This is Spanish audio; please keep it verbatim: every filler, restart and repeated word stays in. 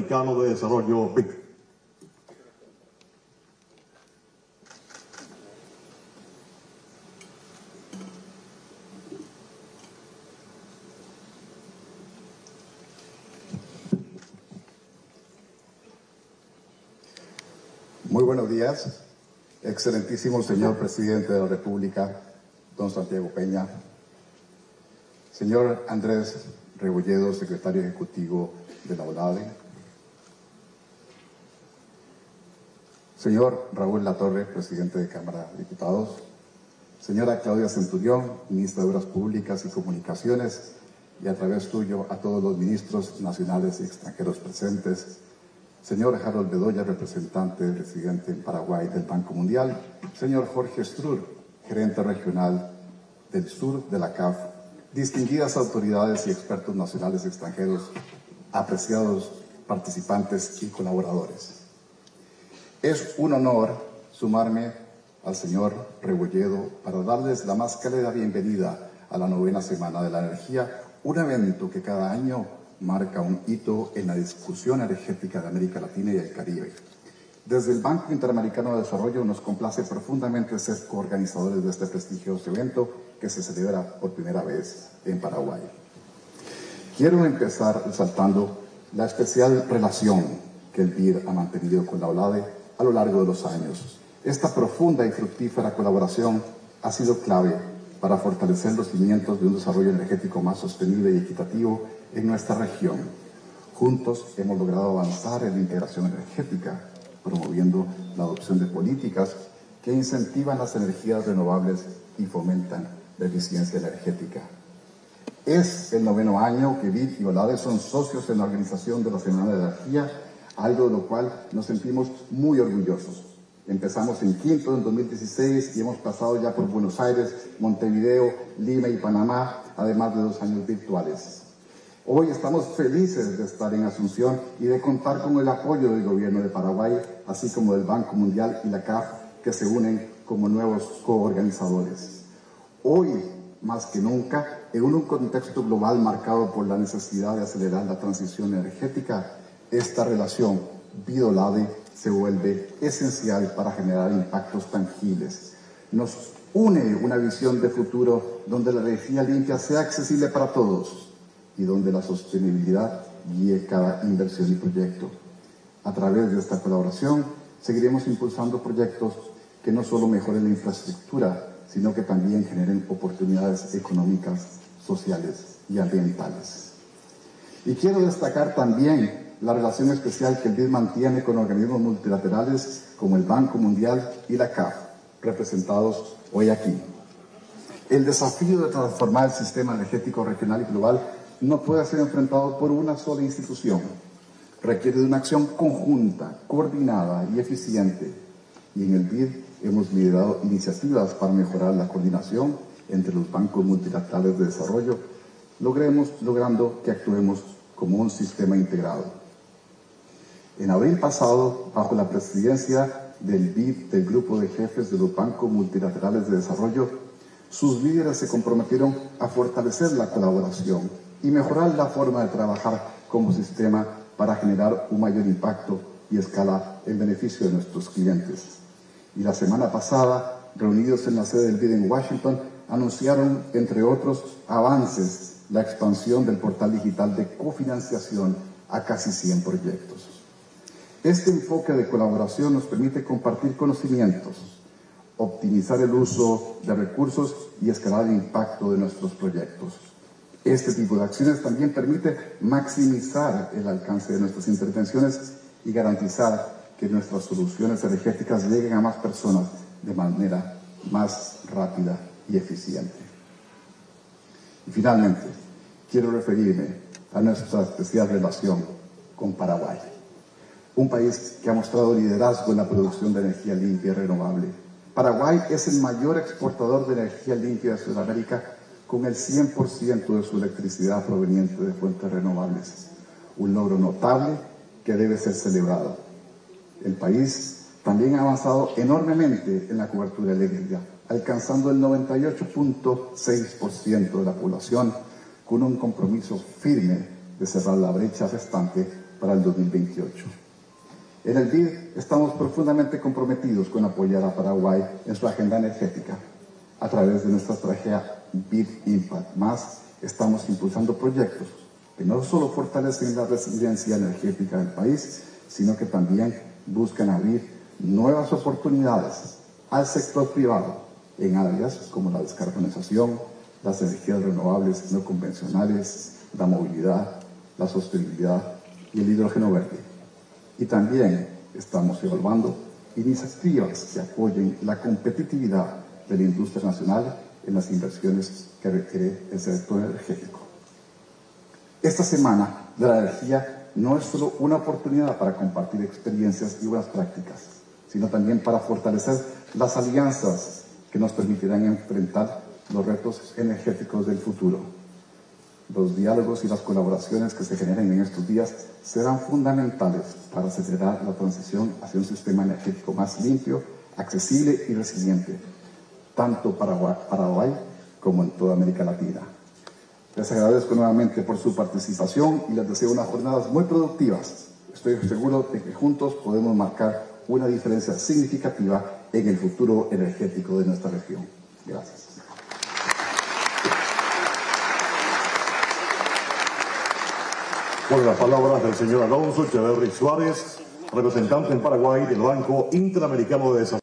Interamericano de Desarrollo, B I C. Muy buenos días, excelentísimo señor presidente de la República, don Santiago Peña, señor Andrés Rebolledo, secretario ejecutivo de la OLADE, señor Raúl Latorre, presidente de Cámara de Diputados, señora Claudia Centurión, ministra de Obras Públicas y Comunicaciones, y a través tuyo a todos los ministros nacionales y extranjeros presentes, señor Harold Bedoya, representante residente en Paraguay del Banco Mundial, señor Jorge Strur, gerente regional del sur de la C A F, distinguidas autoridades y expertos nacionales y extranjeros, apreciados participantes y colaboradores. Es un honor sumarme al señor Rebolledo para darles la más cálida bienvenida a la novena Semana de la Energía, un evento que cada año marca un hito en la discusión energética de América Latina y el Caribe. Desde el Banco Interamericano de Desarrollo nos complace profundamente ser coorganizadores de este prestigioso evento que se celebra por primera vez en Paraguay. Quiero empezar resaltando la especial relación que el B I D ha mantenido con la OLADE a lo largo de los años. Esta profunda y fructífera colaboración ha sido clave para fortalecer los cimientos de un desarrollo energético más sostenible y equitativo en nuestra región. Juntos hemos logrado avanzar en la integración energética, promoviendo la adopción de políticas que incentivan las energías renovables y fomentan la eficiencia energética. Es el noveno año que B I D y OLADE son socios en la organización de la Semana de la Energía, algo de lo cual nos sentimos muy orgullosos. Empezamos en Quito en dos mil dieciséis y hemos pasado ya por Buenos Aires, Montevideo, Lima y Panamá, además de dos años virtuales. Hoy estamos felices de estar en Asunción y de contar con el apoyo del gobierno de Paraguay, así como del Banco Mundial y la C A F, que se unen como nuevos coorganizadores. Hoy, más que nunca, en un contexto global marcado por la necesidad de acelerar la transición energética, esta relación B I D OLADE se vuelve esencial para generar impactos tangibles. Nos une una visión de futuro donde la energía limpia sea accesible para todos y donde la sostenibilidad guíe cada inversión y proyecto. A través de esta colaboración seguiremos impulsando proyectos que no solo mejoren la infraestructura, sino que también generen oportunidades económicas, sociales y ambientales. Y quiero destacar también la relación especial que el B I D mantiene con organismos multilaterales como el Banco Mundial y la C A F, representados hoy aquí. El desafío de transformar el sistema energético regional y global no puede ser enfrentado por una sola institución. Requiere de una acción conjunta, coordinada y eficiente. Y en el B I D hemos liderado iniciativas para mejorar la coordinación entre los bancos multilaterales de desarrollo, logremos, logrando que actuemos como un sistema integrado. En abril pasado, bajo la presidencia del B I D, del Grupo de Jefes de los Bancos Multilaterales de Desarrollo, sus líderes se comprometieron a fortalecer la colaboración y mejorar la forma de trabajar como sistema para generar un mayor impacto y escala en beneficio de nuestros clientes. Y la semana pasada, reunidos en la sede del B I D en Washington, anunciaron, entre otros avances, la expansión del portal digital de cofinanciación a casi cien proyectos. Este enfoque de colaboración nos permite compartir conocimientos, optimizar el uso de recursos y escalar el impacto de nuestros proyectos. Este tipo de acciones también permite maximizar el alcance de nuestras intervenciones y garantizar que nuestras soluciones energéticas lleguen a más personas de manera más rápida y eficiente. Y finalmente, quiero referirme a nuestra especial relación con Paraguay, un país que ha mostrado liderazgo en la producción de energía limpia y renovable. Paraguay es el mayor exportador de energía limpia de Sudamérica, con el cien por ciento de su electricidad proveniente de fuentes renovables. Un logro notable que debe ser celebrado. El país también ha avanzado enormemente en la cobertura eléctrica, alcanzando el noventa y ocho punto seis por ciento de la población, con un compromiso firme de cerrar la brecha restante para el dos mil veintiocho. En el B I D estamos profundamente comprometidos con apoyar a Paraguay en su agenda energética. A través de nuestra estrategia B I D Impact Más, estamos impulsando proyectos que no solo fortalecen la resiliencia energética del país, sino que también buscan abrir nuevas oportunidades al sector privado en áreas como la descarbonización, las energías renovables no convencionales, la movilidad, la sostenibilidad y el hidrógeno verde. Y también estamos evaluando iniciativas que apoyen la competitividad de la industria nacional en las inversiones que requiere el sector energético. Esta Semana de la Energía no es solo una oportunidad para compartir experiencias y buenas prácticas, sino también para fortalecer las alianzas que nos permitirán enfrentar los retos energéticos del futuro. Los diálogos y las colaboraciones que se generen en estos días serán fundamentales para acelerar la transición hacia un sistema energético más limpio, accesible y resiliente, tanto para Paraguay como en toda América Latina. Les agradezco nuevamente por su participación y les deseo unas jornadas muy productivas. Estoy seguro de que juntos podemos marcar una diferencia significativa en el futuro energético de nuestra región. Gracias. Con las palabras del señor Alonso Echeverri Suárez, representante en Paraguay del Banco Interamericano de Desarrollo.